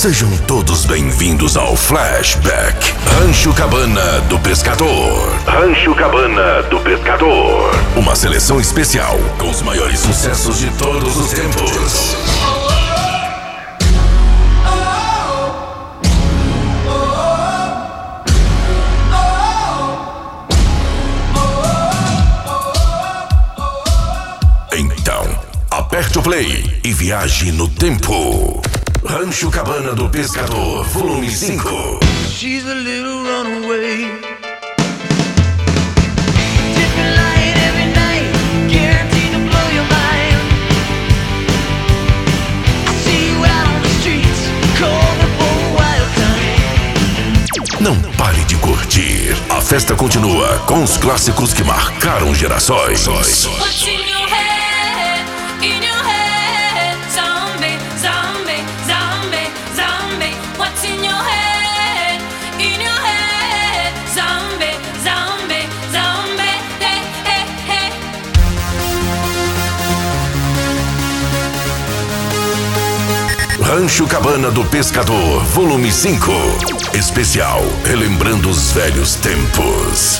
Sejam todos bem-vindos ao Flashback Rancho Cabana do Pescador. Rancho Cabana do Pescador. Uma seleção especial com os maiores sucessos de todos os tempos. Então, aperte o play e viaje no tempo. Rancho Cabana do Pescador, volume 5. She's a little runaway. Não pare de curtir. A festa continua com os clássicos que marcaram gerações. Rancho Cabana do Pescador, volume 5. Especial, relembrando os velhos tempos.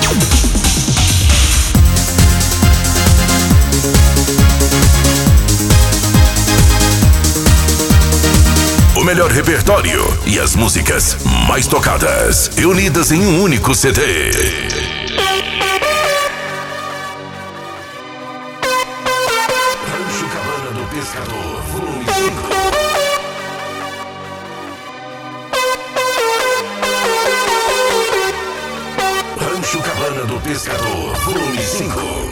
O melhor repertório e as músicas mais tocadas, reunidas em um único CD. Rancho Cabana do Pescador, volume 5. Rancho Cabana do Pescador, volume 5.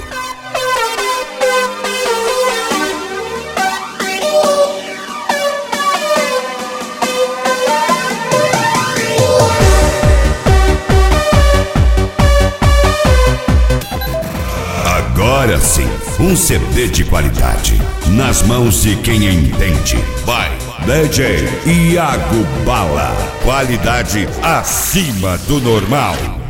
Agora sim, um CD de qualidade, nas mãos de quem entende. Vai, DJ Iago Bala. Qualidade acima do normal.